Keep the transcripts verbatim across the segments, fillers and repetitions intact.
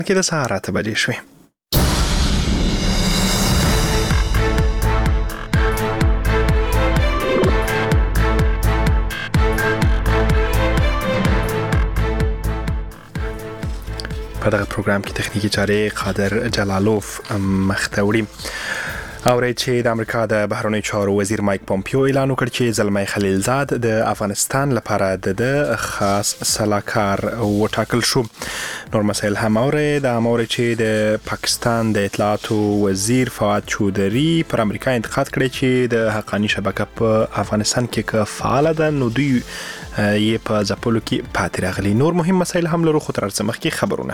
کې د سهار اته بجې شوې. په دغه پروګرام کې تخنیکی چارې قادر جلالوف مخته وړي. اورئ چې د امریکا د بهرنیو چارو وزیر مایک پومپیو اعلان وکړ چې زلمی خلیلزاد د افغانستان لپاره د خاص سلاکار وټاکل شو. نور مسایل هم اورئ. د اورئ چې د پاکستان د اطلاعاتو وزیر فواد چودري پر امریکا انتقاد کړی چې د حقانی شبکه په افغانستان کې که فعال ده نو دوی یې په ځپلو کې پاتې راغلي. نور مهم مسایل هم لرو، خو تر هر څه مخکې خبرونه.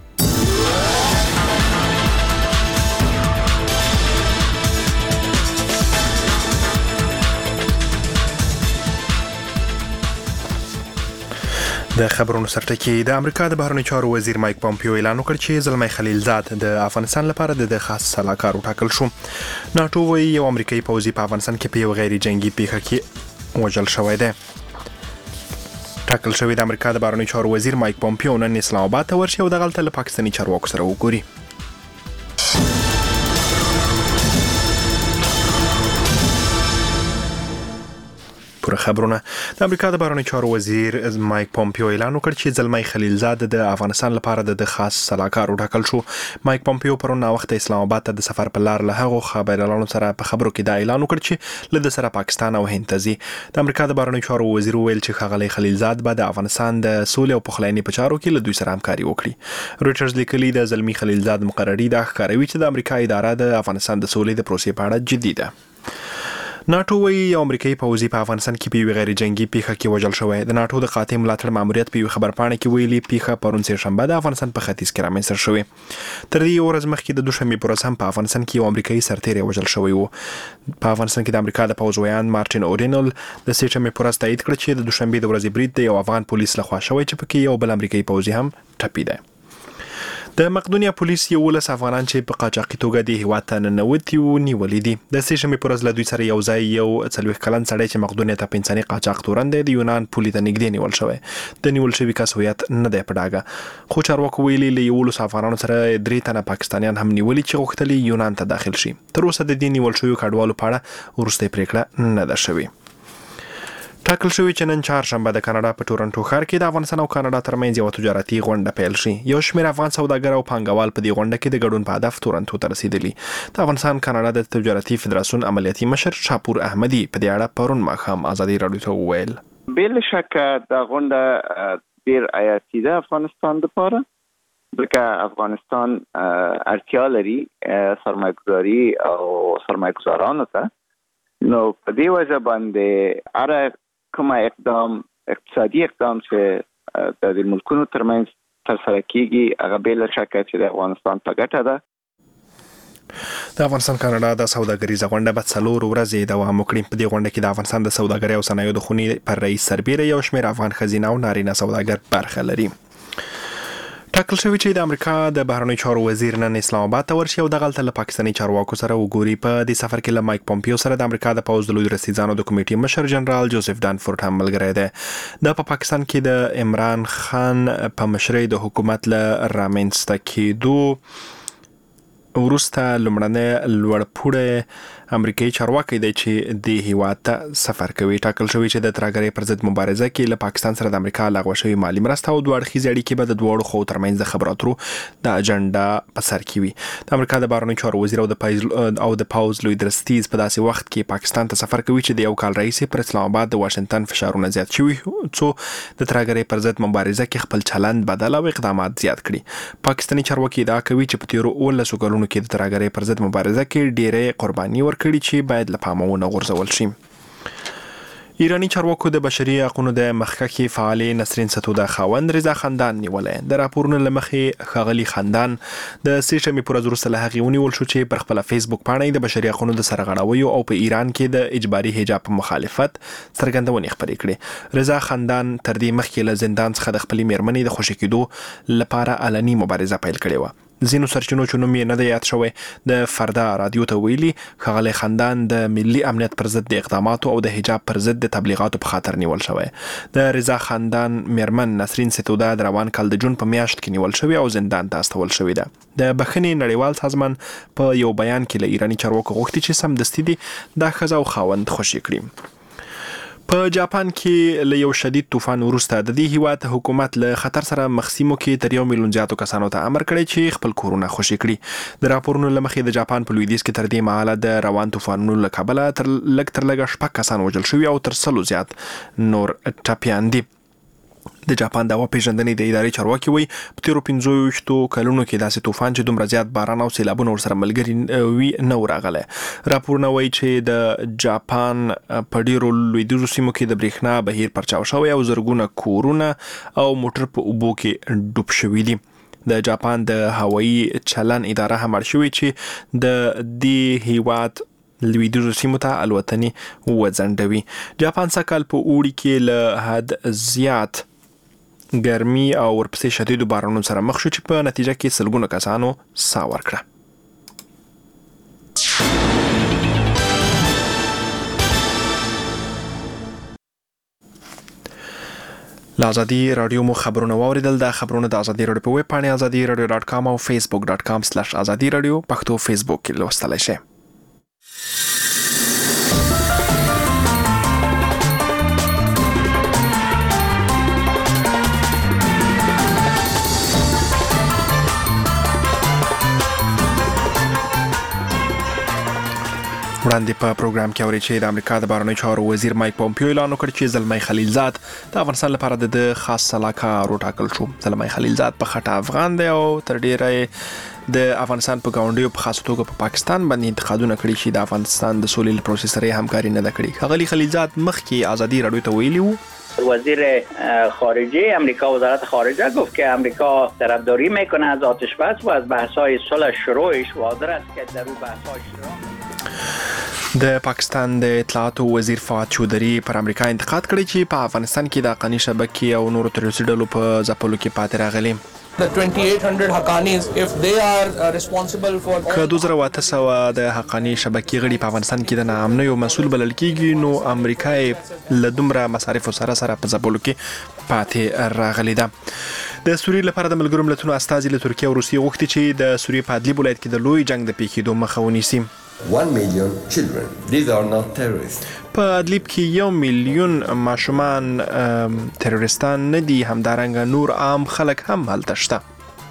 د خبرونو سرټکی. د امریکا د بهرنیو چارو وزیر مایک پومپیو اعلان وکړ چې زلمی خلیلزاد د افغانستان لپاره د خاص سلاکار وټاکل شو. ناټو وايي یو امریکایي پوځي په افغانستان کې په یو غیر جنگي پیښه کې وژل شوی دی. ټاکل شوی د امریکا د بهرنیو چارو وزیر مایک پومپیو نن اسلام آباد ته ورشي او د غلطه له پاکستاني چارواکو سره وګوري. پوره خبرونه. د امریکا د بهرنیو چارو وزیر مایک پومپیو اعلان وکړ چې زلمی خلیلزاد د افغانستان لپاره د خاص سلاکار وټاکل شو. مایک پومپیو پرون وخت اسلام آباد ته د سفر په لار له هغو خبريالانو سره په خبرو کې دا اعلان وکړ چې له د سره پاکستان او هند ته ځي. د امریکا د بهرنیو چارو وزیر ویل چې ښاغلی خلیلزاد به د افغانستان د سولې او پخلاینې په چارو کې له دوی سره همکاري وکړي. رویټرز لیکلي د زلمی خلیلزاد مقرري دا ښکاروي چې د امریکا اداره د افغانستان د سولې د پروسې په اړه جدي ده. ناټو وايي یو امریکایي پوځي په افغانستان کې په یو غیر جنگي پیښه کې وژل شوی. د ناټو د قاطع ملاتړ ماموریت په یو خبرپاڼه کې ویلي پیښه پرون سه شنبه د افغانستان په ختیځ کې رامنځته شوې. تر دې ورځ مخکې د دوشنبه پر ورځ هم په افغانستان کې یو امریکایي سرتیری وژل شوی و. په افغانستان کې د امریکا د پوځ ویان مارټین اورینل د سه شنبه پر ورځ تایید کړ چې د دوشنبه د ورځې برید د یو افغان پولیس لخوا شوی چې پکې یو بل امریکایي پوځي هم ټپي دی. د مقدونیا پولیس یو ولس افغانان چې په قاچاقي توګه د هیواد ته ننوتي و نیولې دي. د سه شنبه پر ورځ له دوی سره یو ځای یو څلوېښت کلن سړی چې مقدونیا ته په انساني قاچاق تورن دی د یونان پولې ته نږدې نیول شوی. د نیول شوي کس هویت نه دی په ډاګه، خو چارواکو ویلي له یولسو افغانانو سره درې تنه پاکستانیان هم نیولي چې غوښتل یونان ته داخل شي. تر اوسه د دې نیول شویو کډوالو په اړه وروستۍ پریکړه نه ده شوې. ټاکل شوی چې نن چهارشنبه د کاناډا په ټورنټو ښار کې د افغانستان او کاناډا ترمنځ یو تجارتي غونډه پیل شي. یو شمېر افغان سوداګر او پانګوال په دې غونډه کې د ګډون په هدف ټورنټو ته رسیدلي. د افغانستان کاناډا د تجارتي فدراسیون عملیاتي مشر شاپور احمدي په دې اړه پرون ماښام ازادي راډیو ته وویل. بل شک د غونډه ډیر حیاتي ده افغانستان لپاره، ځکه افغانستان اړتیا لري سرمایه‌ګذاري او سرمایه‌ګذارانو ته. نو په دې وجه باندې هر کومه اقدام اقتصادي اقدام چې د ملکونو ترمنځ ترسره کیږي هغه بل شک چې د افغانستان په ګټه ده. د افغانستان کاناډا د سوداګریزه غونډه په څلور ورځې دوام وکړي. په دې غونډه کې د افغانستان د سوداګرۍ او صنایعو د خونې پر رئیس سربیره یو شمېر افغان ښځینه او نارینه سوداګر برخه لري. ټاکل شوی چې د امریکا د بهرنیو چارو وزیر نن اسلام آباد ته ورشي او د غلطه له پاکستاني چارواکو سره وګوري. په دې سفر کې له مایک پومپیو سره د امریکا د پوځ د لوی رسیدانو د کمیټې مشر جنرال جوزف ډانفورد هم ملګری دی. دا په پاکستان کې د عمران خان په مشرۍ د حکومت له رامنځته کېدو وروسته لومړنی لوړپوړی امریکایي چارواکی دی چې د هیواد ته سفر کوي. ټاکل شوی چې د ترهګرۍ پر ضد مبارزه کې له پاکستان سره د امریکا لغوه شوی مالي مرسته او دوه اړخیزې اړیکې به د دواړو خواو ترمنځ د خبرو اترو د اجنډا په سر کې وي. د امریکا د بهرنیو چارو وزیر او د او د پوځ لوی درستیز په داسې وخت کې پاکستان ته سفر کوي چې د یو کال راهیسې پر اسلام آباد د واشنگټن فشارونه زیات شوي څو د ترهګرۍ پر ضد مبارزه کې خپل چلند بدل او اقدامات زیات کړي. پاکستاني چارواکي ادعا کوي چې په تیرو اوولسو کلونو کې د ترهګرۍ پر ضد مبارزه کې ډېرې قرباني ورکړي چې باید له پامه ونه غورځول شي. ایرانی چارواکو د بشري حقوقو د مخکښې فعالې نسرین ستوده خاوند رضا خندان نیولې. د راپورونو له مخې ښاغلي خندان د سه شنبې پر ورځ وروسته له هغې ونیول شو چې پر خپله فیسبوک پاڼه د بشري حقوقو د سرغړاویو او په ایران کې د اجباري حجاب په مخالفت څرګندونې خپرې کړې. رضا خندان تر دې مخکې له زندان څخه د خپلې مېرمنې د خوشي کېدو لپاره علني مبارزه پیل کړې وه. زینو سرچینو چې نوم یې نه دی یاد شوی د فردا رادیو ته ویلي ښاغلی خندان د ملي امنیت پر ضد د اقداماتو او د حجاب پر ضد د تبلیغاتو په خاطر نیول شوی. د رضا خندان میرمن نسرین ستوده د روان کال د جون په میاشت کې نیول شوی او زندان ته استول شوی ده. د بخښنې نړیوال سازمان په یو بیان کې له ایراني چارواکو غوښتي چې سمدستي دي دا ښځه او خاوند خوشي کړي. په جاپان کې له یو شدید طوفان وروسته د دې هیواد حکومت له خطر سره مخ سیمو کې تر یو میلیون زیاتو کسانو ته امر کړی چې خپل کورونه خوشي کړي. د راپورونو له مخې د جاپان په لویدیځ کې تر دې مهاله د روان طوفانونو له کبله تر لږ تر لږه شپږ کسان وژل شوي او تر سلو زیات نور ټپیان دي. د جاپان د هوا پیژندنې د ادارې چارواکي وایي په تیرو پنځه ویشتو کلونو کې داسې طوفان چې دومره زیات باران او سیلابونه ورسره ملګري وي نه و راغلی. راپورونه وایي چې د جاپان په ډیرو لویدیځو سیمو کې د برېښنا بهیر پرچاو شوی او زرګونه کورونه او موټر په اوبو کې ډوب شوي دي. د جاپان د هوایي چلن اداره هم اړ شوې چې د دې هیواد لویدیځو سیمو ته الوتنې وځنډوي. جاپان سږکال په اوړي کې له حد زیات ګرمي او ورپسې شدیدو بارانونو سره مخ شو چې په نتیجه کې سلګونو کسانو ساه ورکړه. له ازادي راډیو مو خبرونه واوریدل. د خبرونه د ازادي راډیو په ویب پاڼه ازادي راډیو ډاټ کام او فیسبوک ډاټ کام سلیش ازادي راډیو پښتو فیسبوک کې لوستلی شئ. وړاندې په پروګرام کې اوري چې د امریکا د بهرنیو چارو وزیر مایک پومپیو اعلان وکړ چې زلمی خلیلزاد د افغانستان لپاره د خاص سلاکار وټاکل شو. زلمی خلیلزاد په خټه افغان دی او تر ډیره د افغانستان په ګاونډیو په خاص توګه په پاکستان باندې انتقادونه کړي چې د افغانستان د سولې پروسې سره همکاري نه ده کړې. ښاغلی خلیلزاد مخکې ازادي راډیو ته ویلي وو وزیر خارجه امریکا وزارت خارجه گفت که امریکا طرفداری میکنه از آتشبس و از بحث‌های صلح شروعش و حاضر است که در اون بحث‌های شروع. د پاکستان د اطلاعاتو وزیر فواد چودري پر امریکا انتقاد کړی چې په افغانستان کې د حقاني شبکې او نورو تروریستي ډلو په ځپلو کې پاتې راغلي. The twenty-eight hundred Haqqanis, if they are uh, responsible for که دوه زره اته سوه د حقاني شبکې غړي په افغانستان کې د ناامنیو مسؤل بلل کېږي نو امریکا یې له دومره مصارفو سره سره په ځپلو کې پاتې راغلي ده. د سوریې لپاره د ملګرو ملتونو استازي له ترکیه او روسیې غوښتي چې د سوریې په ادلیب ولایت کې د لوی جنگ د پیښېدو مخه ونیسي. One million children. These are not terrorists. په ادلیب کې یو میلیون ماشومان تروریستان نه دي، همدارنګه نور عام خلک هم هلته شته.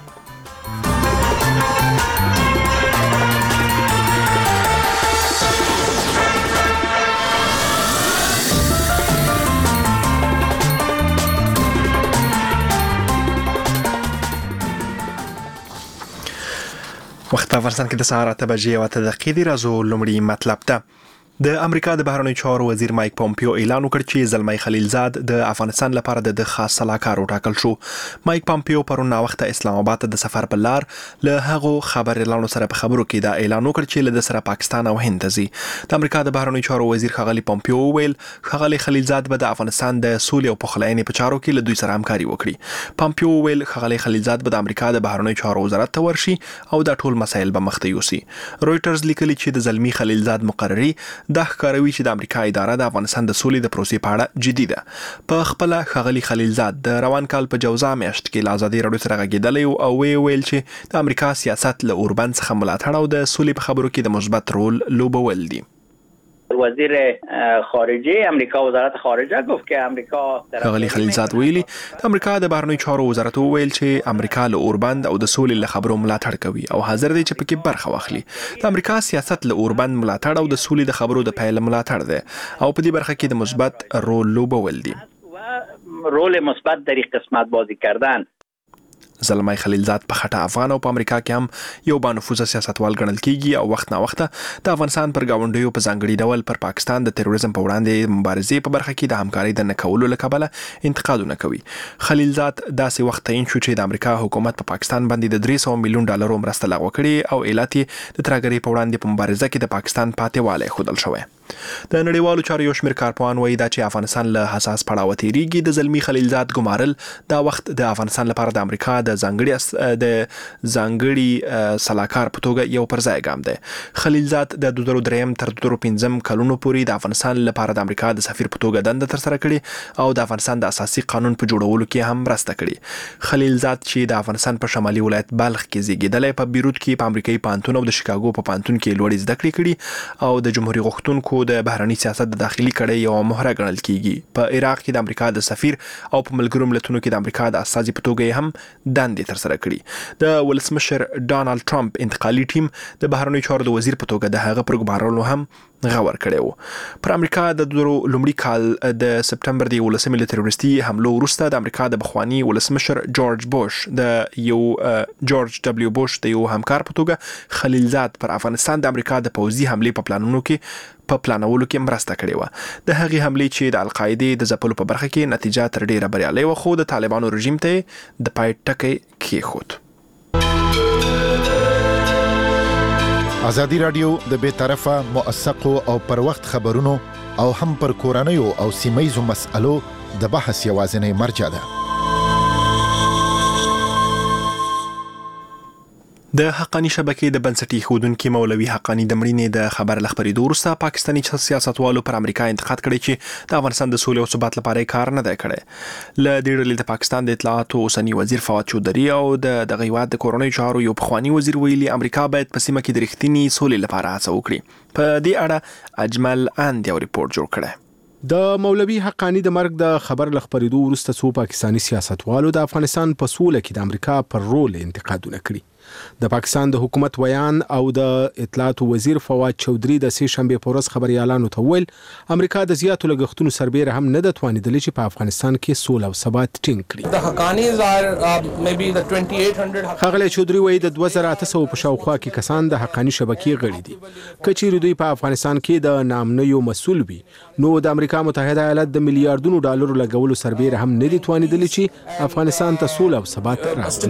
وخت افغانستان کې د سهار اته بجې او اته دقیقې دي. راځو لومړی مطلب ته. د امریکا د بهرنیو چارو وزیر مایک پومپیو اعلان وکړ چې زلمی خلیلزاد د افغانستان لپاره د خاص سلاکار وټاکل شو. مایک پومپیو پرون ناوخته اسلام آباد ته د سفر په لار له هغو خبريالانو سره په خبرو کې دا اعلان وکړ چې له سره پاکستان او هند ته ځي. د امریکا د بهرنیو چارو وزیر ښاغلی پومپیو ویل ښاغلی خلیلزاد به د افغانستان د سولې او پخلاینې په چارو کې له دوی سره همکاري وکړي. پومپیو ویل ښاغلی خلیلزاد به د امریکا د بهرنیو چارو وزارت ته ورشي او دا ټول مسایل به مخته یوسي. رويټرز لیکلي چې د زلمی خلیلزاد مقرري د ښکاروي چې د امریکا اداره د افغانستان د سولې د پروسې په اړه جدي ده. په خپل ښاغلی خلیلزاد د روان کال په جوزا میاشت کې له ازادي راډیو سره غږېدلی او وی ویل چې د امریکا سیاست له اوربند څخه ملاتړ او د سولې په خبرو کې د مثبت رول لوبول دي. وزیر خارجه امریکا وزارت خارجه گفت که امریکا ښاغلی خلیلزاد ویلي د امریکا د بهرنیو چارو وزارت ویل چې امریکا له اوربند او د سولې له خبرو ملاتړ کوي او حاضر دی چې پکې برخه واخلي. د امریکا سیاست له اوربند ملاتړ او د سولې د خبرو د پیل ملاتړ دی او په دې برخه کې د مثبت رول لوبول دي. رول مثبت در این قسمت بازی کردن. زلمی خلیلزاد په خټه افغان او په امریکا کې هم یو بانفوذه سیاستوال ګڼل کیږي او وخت نا وخت د افغانستان پر گاونډیو په ځانګړي ډول پر پاکستان د تروریزم په وړاندې مبارزې په برخه کې د همکارۍ د نه کولو له کبله انتقادونه کوي. خلیلزاد داسې وخت تعین شو چې د امریکا حکومت په پا پاکستان باندې د درې سوه میلیون ډالرو مرسته لغوه کړې او ایالت د ترهګرۍ په وړاندې په مبارزه کې د پاکستان پاتې والی ښودل شوی. د نړیوالو چارو یو شمېر کارپوهان وایي دا چې افغانستان له حساس پړاوه تېرېږي د زلمي خلیلزاد ګمارل دا وخت د افغانستان لپاره د امریکا د ځانګړي د ځانګړي سلاکار په توګه یو پر ځای ګام دی. خلیلزاد د دوه زره درې تر دوه زره پنځه کلونو پورې د افغانستان لپاره د امریکا د سفیر په توګه دنده ترسره کړې او د افغانستان د اساسي قانون په جوړولو کې هم مرسته کړې. خلیلزاد چې د افغانستان په شمالي ولایت بلخ کې زیږېدلی په بیروت کې په امریکایي پوهنتون او د شیکاګو په پوهنتون کې لوړې زده کړې کړي او د جمهوریت غوښتونکو د بهرني سیاست د داخلي کړۍ یوه مهره ګڼل کیږي. په عراق کې د امریکا د سفیر او په ملګرو ملتونو کې د امریکا د استازي په توګه هم دندې ترسره کړي. د ولسمشر ډانالډ ټرمپ انتقالي ټیم د بهرنیو چارو د وزیر په توګه د هغه پر ګمارلو هم غور کړی و. پر امریکا د لومړي کال د سپټمبر د یولسمې له تروریستي حملو وروسته د امریکا د پخواني ولسمشر جورج بوش د یو جورج دبلیو بوش د یو همکار په توګه خلیلزاد پر افغانستان د امریکا د پوځي حملې په پلانونو کې په پلانولو کې مرسته کړې و. د هغې حملې چې د القاعدې د ځپلو په برخه کې نتیجه تر ډیره بریالۍ وه خو د طالبانو رژیم ته د پای ټکی کېښود. ازادي رادیو د بې طرفه موثقو او پر وخت خبرونو او هم پر کورنیو او سیمه‌یزو مسألو د بحث یوازینی مرجع ده. د حقانی شبکې د بنسټي ښودونکي مولوي حقانی د مړینې د خبر له خبرېدو وروسته پاکستاني سیاستوالو پر امریکا انتقاد کړی چې د افغانستان د سولې او ثبات لپاره کار نه دی کړی. له دې ډلې د پاکستان د اطلاعاتو اوسني وزیر فواد چودري او د دغه هیواد د کورنیو چارو یو پخواني وزیر ویلي امریکا باید په سیمه کې د رښتینې سولې لپاره هڅه وکړي. په دې اړه اجمل اند یو ریپورت جوړ کړی. د مولوي حقانی د مرګ د خبر له خبرېدو وروسته څو پاکستاني سیاستوالو د افغانستان په سوله کې د امریکا پر رول انتقادونه کړي. د پاکستان د حکومت ویان او د اطلاعاتو وزیر فواد چودري د سې شنبې په ورځ خبريالانو ته ویل امریکا د زیاتو لګښتونو سربېره هم نه د توانیدلې چې په افغانستان کې سوله او ثبات ټینګ کړي. The Haqqanis are uh, maybe the twenty-eight hundred. خغله چودري وایي د دوه زره اته سوه په شاوخوا کې کسان د حقانی شبکې غړي دي. کچېرې دوی په افغانستان کې د نامنیو مسؤل وي نو د امریکا متحده ایالات د میلیارډونو ډالرو لګولو سربېره هم نه دي توانیدلې چې افغانستان ته سوله او ثبات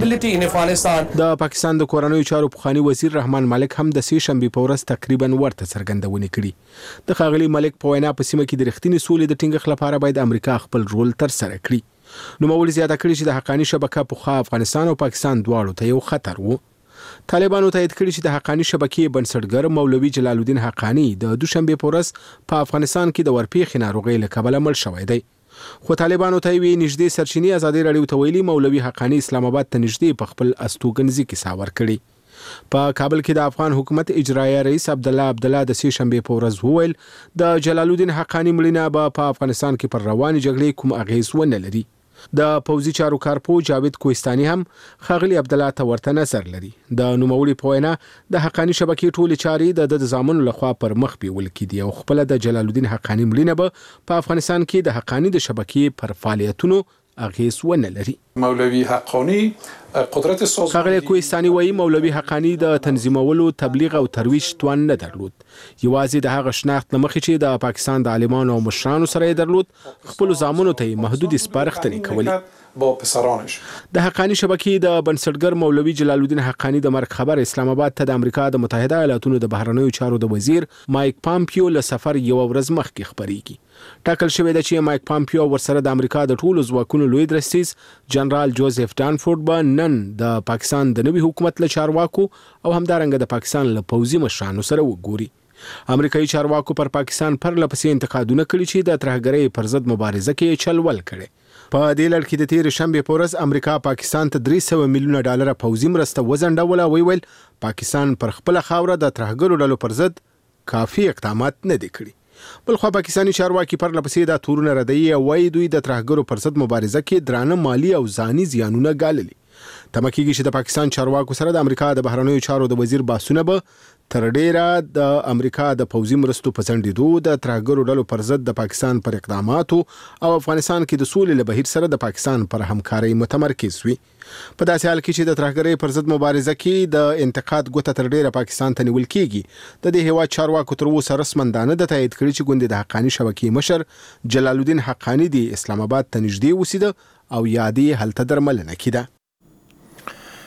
راوړي. د پاکستان د کورنیو چارو پخواني وزیر رحمان ملک هم د سې شنبې په ورځ تقریبا ورته څرګندونې کړي. د ښاغلي ملک په وینا په سیمه کې د رښتینې سولې د ټینګښت لپاره باید امریکا خپل رول ترسره کړي. نوموړي زیاته کړي چې د حقانی شبکه پخوا افغانستان او پاکستان دواړو ته یو خطر و. طالبانو تایید کړي چې د حقانی شبکې بنسټګر مولوي جلال الدین حقانی د دوشنبه په ورځ په افغانستان کې د ورپېښې ناروغۍ له کبله مړ شوی دی. خو طالبانو ته وی نږدې سرچینې ازادي رادیو ته ویلي مولوي حقانی اسلام آباد ته نږدې په خپل استوګنځي کې ساور کړي. په کابل کې د افغان حکومت اجرایه رئیس عبد الله عبد الله د سې شنبې په ورځ وویل د جلال الدین حقانی مړینه به په افغانستان کې پر روانې جګړې کوم اغیز ونه لري. د پوځي چارو کارپو جاوید کوهستاني هم خاغلی عبد الله ته ورته نظر لري. د نوموړي په وینا د حقانی شبکې ټولې چارې د د زامنو لخوا پر مخ بیول کېدي او خپل د جلال الدین حقانی مړینه به په افغانستان کې د حقانی د شبکې پر فعالیتونو اغیز ونه لري. مولوی حقانی قدرت سازماندهی خاغلی کوهستاني وایي مولوي حقانی د تنظیمولو تبلیغ او ترویج توان نه درلود. یوازې د هغه شناخت لمخې چې د پاکستان د عالمانو او مشرانو سره یې درلود خپل زامنو ته محدود سپارښتنې کولې. با پسرانش د حقانی شبکې د بنسټګر مولوي جلال الدین حقانی د مرګ خبر اسلام آباد ته د امریکا د متحده ایالاتونو د بهرنیو چارو د وزیر مایک پامپیو له سفر یو ورځ مخکې خبرېږي. ټاکل شوی دی چې مایک پامپیو ورسره د امریکا د ټولو ځواکونو لوی درستیز جنرال جوزف ډانفورد به نن د پاکستان د نوي حکومت له چارواکو او همدارنګه د پاکستان له پوځي مشرانو سره وګوري. امریکایي چارواکو پر پاکستان پر لپسې انتقادونه کړي چې د ترهګرۍ پر ضد مبارزه کې چلول کړي. په دې لړ کې د تیر شنبې په ورځ امریکا پاکستان ته درې سوه میلیونه ډالر پوځي مرسته وځنډوله او ویل پاکستان پر خپل خاوره د ترهګرو ډلو پر ضد کافي اقدامات نه دي کړي. بلخوا پاکستاني چارواکي پر لپسې دا تورونه ردوي او وایي دوی د ترهګرو پر ضد مبارزه کې درانه مالی او ځاني زیانونه ګاللي. تمه کېږي چې د پاکستان چارواکو سره د امریکا د بهرنیو چارو د وزیر بحثونه به تر ډیره د امریکا د پوځي مرستو په ځنډېدو د ترهګرو ډلو پر ضد د پاکستان پر اقداماتو او افغانستان کې د سولې له بهیر سره د پاکستان پر همکارۍ متمرکز وي. په داسې حال کې چې د ترهګرۍ پر ضد مبارزه کې د انتقاد ګوته تر ډیره پاکستان ته نیول کېږي د دې هیواد چارواکو تر اوسه رسمندانه د تایید کړي چې ګوندې د حقانی شبکې مشر جلال الدین حقانی د اسلام آباد ته نږدې اوسېده او یادې هلته درملنه کېده.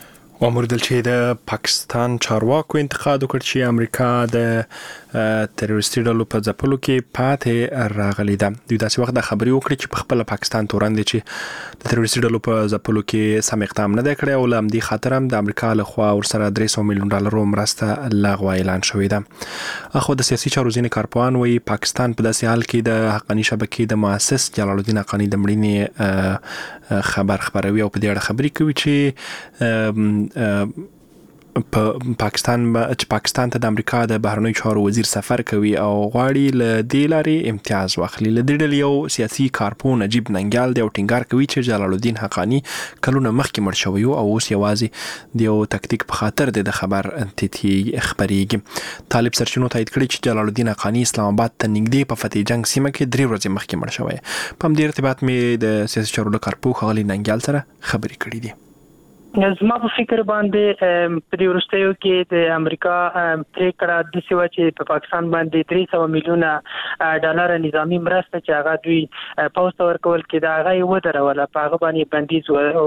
وموردل چې د پاکستان چارواکو انتقاد وکړ چې امریکا د تروریستي ډلو په ځپلو کې پاتې راغلي ده. دوی داسې وخت د خبرې وکړي چې په خپل پاکستان تورن دي چې د تروریستي ډلو په ځپلو کې سم اقدام نه دی کړی او له همدې خاطر هم د امریکا له خوا ورسره درې سوه میلیون ډالرو مرسته لغوه اعلان شوې ده. خو د سیاسي چارو ځینې کارپوهان وایي پاکستان په داسې حال کې د حقاني شبکې د مؤسس جلال الدین حقاني د مړینې خبر خبروي او په دې اړه خبرې کوي چې په پاکستان چې پاکستان ته د امریکا د بهرنیو چارو وزیر سفر کوي او غواړي له دې لارې امتیاز واخلي. له دې ډلې یو سیاسي کارپوه نجیب ننګیال دی او ټینګار کوي چې جلال الدین حقاني کلونه مخکې مړ شوی او اوس یوازې د یو تکتیک په خاطر د خبر انتتی خبرېږي. طالب سرچینو تایید کړي چې جلال الدین حقاني اسلام آباد ته نږدې په فتح جنگ سیمه کې درې ورځې مخکې مړ شوی. په همدې ارتباط مې د سیاسي چارو له کارپوه ښاغلي ننګیال سره خبرې کړې دي. زما په فکر باندې په دې وروستیو کې د امریکا پریکړه د سیوا چې په پاکستان باندې درې سوه میلیونه ډالر نظامی مرسته چې هغه دوی پوسټ ورکول کې دا هغه ودروله په هغه باندې بندیز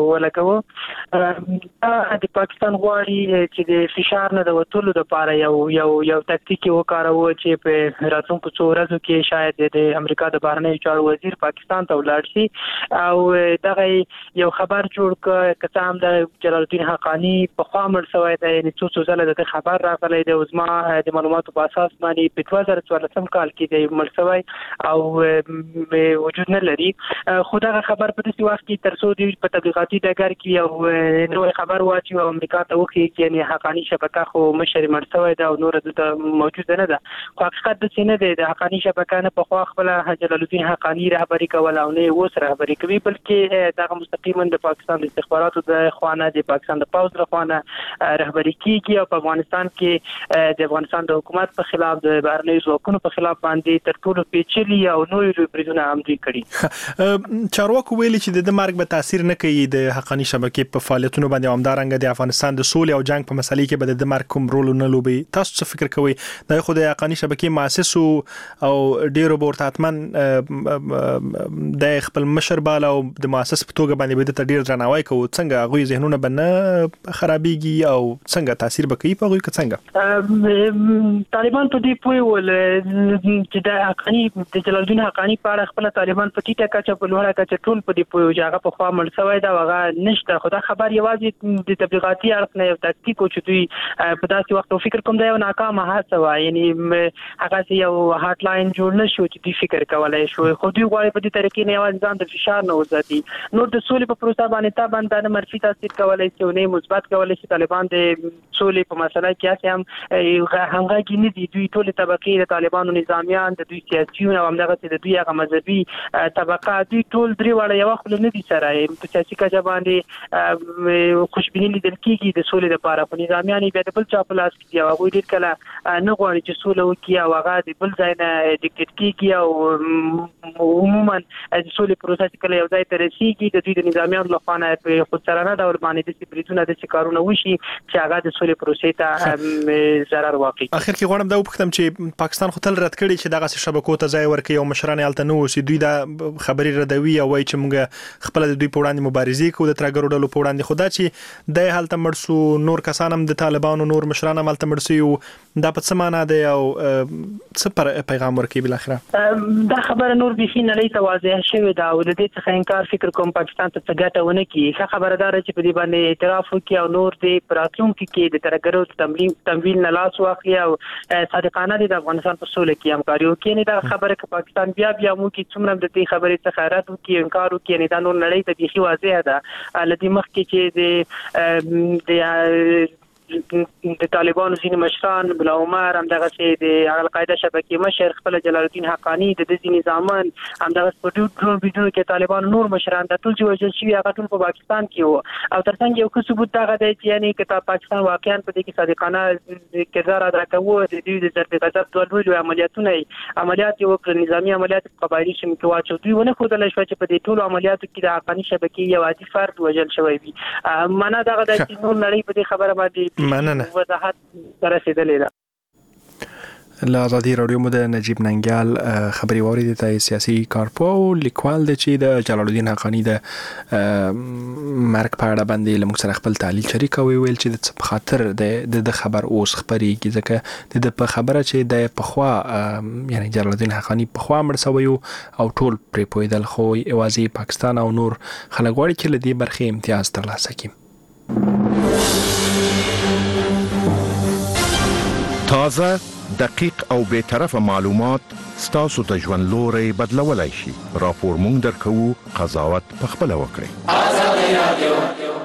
ولګو. د پاکستان غواړي چې د فشار نه د وټولو لپاره یو یو یو تکتیک وکاروي چې په راتلونکو څو ورځو کې شاید د امریکا د بهرنیو چارو وزیر پاکستان ته ولاړ شي او دغه یو خبر جوړ کړي که هم د جلال الدین حقانی په خوا مړ شوی دی. یعنې څو څو ځله د خبر راغلی دی او زما د معلوماتو په اساس باندې په دوه زره څوارلسم کال کې دی مړ شوی او وجود نه لري. خو دغه خبر په داسې وخت کې تر څو دوی په تبلیغاتي ډګر کې یو نوی خبر واچوي او امریکا ته وښيي چې یعنې حقاني شبکه خو مشر مړ شوی دی او نوره دلته موجوده نه ده. خو حقیقت داسې نه دی. د حقاني شبکه نه پخوا خپله جلال الدین حقاني رهبري کوله او نه یې اوس رهبري کوي بلکې دغه مستقیما د پاکستان د استخباراتو د خوا د پاکستان د پوز لخوانه رهبري کیږي او په افغانستان کې د افغانستان د حکومت په خلاف د بهرنیو ځواکونو په خلاف باندې تر ټولو پیچلي او نوې بریدونه هم دوی کړي. چارواکو ویلي چې د مرګ به تاثیر نه کوي د حقاني شبکې په فعالیتونو باندې او همدارنګه د افغانستان د سولې او جنگ په مسلې کې به د مرګ کوم رول نه لوبي. تاسو څه فکر کوئ؟ دا خو د حقاني شبکې مؤسس او ډیرو بورته حتمن د خپل مشر بالا او د مؤسس په توګه باندې به د ډیر درناوی کوي. څنګه غوي ذهنونه نه خرابېږي او څنګه تاثیر به کوي په غوي څنګه طالبان په دې پوي ول چې د حقاني د جلال الدین حقاني په اړه خپل طالبان په ټیټه کچه په لوړه کچه ټول په دې پوي چې هغه په خوا مړ شوی دا هغه نشته. خو دا خبر یوازې د تبلیغاتي اړخ نه یو تکتیک او چې دوی په داسې وخت فکر کوم دا یو ناکامه هڅه وه. یعنې هغه یو هاټ لاین جوړ نه شو چې دوی فکر کولای شو. خو دوی غواړي په دې طریقې نه یوازې ځان د فشار نه وساتي. نور د سولې په پروسه باندې تا باندې منفي تاثیر کولای شي او نه مثبت کولای شي. طالبان د سولې په مسله کې هم همغږي نه دي. دوی ټول طبقې د طالبانو نظامیان د دوی سیاسيون او همدغه د دوی هغه مذهبي طبقه دوی ټول درې واړه یو خپل نه دي سره په سیاسي کچه باندې خوشبیني لیدل کېږي د سولې لپاره. خو نظامیان بیا د بل چا په لاس کې دي او هغوی ډېر کله نه غواړي چې سوله وکړي او هغه د بل ځای نه ډیکټیټ کېږي او عموما د سولې پروسه چې کله یو ځای ته رسېږي د دوی د نظامیانو لخوا نه په خودسرانه ډول باندې داسې بریدونه داسې کارونه وشي چې هغه د سولې پروسې ته ضرر واقع. اخر کې غواړم دا وپوښتم چې پاکستان خو تل رد کړي چې دغه شبکو ته ځای ورکړي او مشران یې هلته نه اوسي. دوی دا خبرې ردوي او وایي چې موږ خپله د دوی په وړاندې مبارزې کوو د ترهګرو ډلو په وړاندې. خو دا چې دی هلته مړ سو نور کسان هم د طالبانو نور مشران هم هلته مړ سوي دا په څه معنا دی او څه پیغام ورکوي بالاخره؟ دا خبره نور بیخي نړۍ ته واضح شوې ده او د دې څخه انکار فکر کوم پاکستان ته څه ګټه ونه کړي. ښه خبره دا ده چې په دې باندې اعتراف وکړي او نور دې په راتلونکي کې د ترهګرو تمویل نه لاس واخلي او صادقانه د افغانستان په سوله کې همکاري وکړي. نه دا خبره که پاکستان بیا بیا مو کې څومره د دې خبرې څخه رد وکړي انکار وکړي نه دا نور نړۍ ته بیخي واضح ده. له دې مخکې چې د د طالبانو ځینې مشران بلا عمر همدغه چې د القاعده شبکې مشر خپل جلال الدین حقانی د دې نظامن همدغه په ډول بيدونو کې طالبانو نور مشران د ټول چې وجل شوی هغه ټول په پاکستان کې وو او ترڅنګ یو څه ثبوت دا دی چې یعنی کته پاکستان واقعا په دې کې صادقانه کردار ادا کوي. د دې د ضرب غضب ډول ډول عملیاتونه عملیات یو کړ نظامی عملیات قبایلی شم کې واچو دوی ونه خدای شو چې په دې ټول عملیاتو کې د حقانی شبکې یو عادي فرد وجل شوی وي. معنا دا د چې نور نړۍ په دې خبره باندې مننه وضاحت سره رسیدلې ده. له ازادي رادیو مو د نجیب ننګیال خبري واورید د سیاسي کارپو لیکوال د چې د جلال الدین حقانی د مرګ په اړه باندې لمک سره خپل تحلیل شریک وی ویل چې د خاطر د د خبر اوس خبريږي ځکه د په خبره چې د پخوا یعنی جلال الدین حقانی پخوا مړ شوی او ټول پرې پویدل خو اوازي پاکستان او نور خلک غواړي چې لدی برخه امتیاز ترلاسه کړي. تازه دقیق او به طرفه معلومات ستاسو ته ژوند لوري بدلولای شي. راپور مونږ درکو، قضاوت په خپل وکړئ. ازادي رادیو